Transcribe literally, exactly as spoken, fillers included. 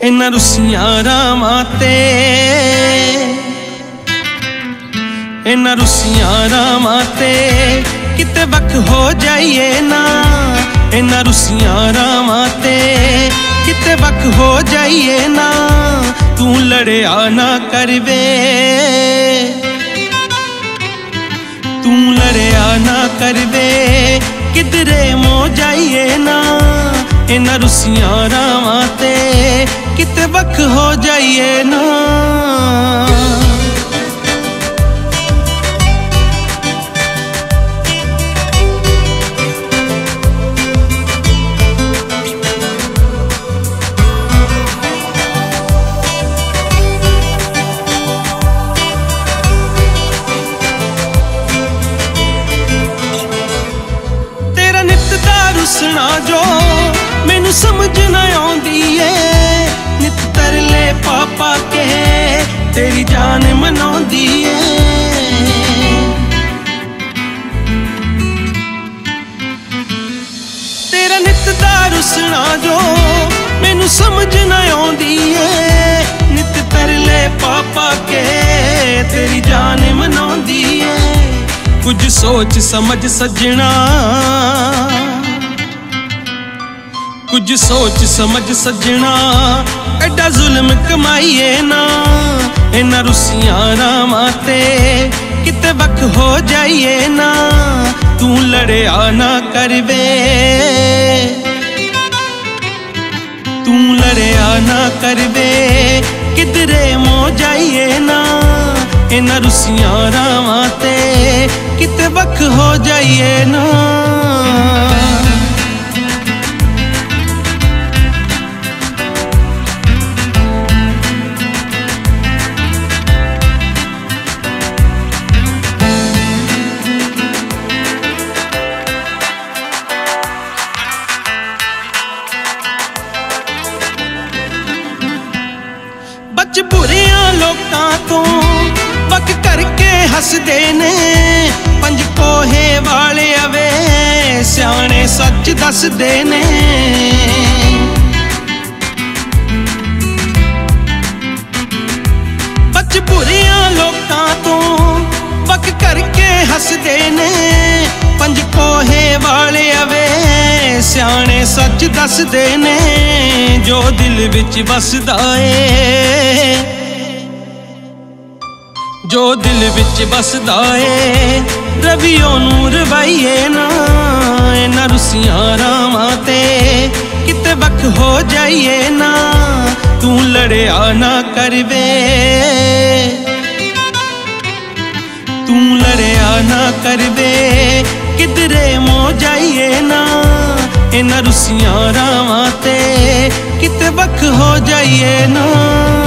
इन्हां रुसियां रावां ते इन्हां रुसियां रावां ते किते वख हो जाइए ना। इन्हां रुसियां रावां ते किते वख हो जाइए ना। तू लड़िया ना करवे तू लड़िया ना करवे किधरे मो जाइए ना। इन्हां रुसियां रावां ते किते वख हो जाइए ना। तेरा नित दा रुसना जो मैनू समझ ना आउंदी है। नित तरले पापा के तेरी जान मनाउंदी है। तेरा नित दा रुसना जो मैनू समझ ना आउंदी है। नित तरले पापा के तेरी जान मनाउंदी है। कुछ सोच समझ सजना कुछ सोच समझ सजना एडा जुल्म कमाइए ना। इन्हां रुसियां रावां ते किते वख हो जाइए ना। तू लड़िया ना करवे तू लड़िया ना करवे किधरे मो जाइए ना। इन्हां रुसियां रावां ते किते वख हो जाइए ना। बच बुरियां लोकां तो वक करके हसदे ने। पंज कोहे वाले आवे सियाणे सच दसदे ने। बच बुरियां लोकां तो वक करके हसदे ने। पंज कोहे वाले आवे सियाणे सच दसदे ने। जो दिल विच बसदा ए जो दिल विच बसदा ए रवि ओनू रवाइए ना। इन्हां रुसियां रावां ते किते वख हो जाइए ना। तू लड़िया ना करवे तू लड़िया ना करवे किधरे मो जाइए ना। इन्हां रुसियां रावां ते किते वख हो जाइए ना।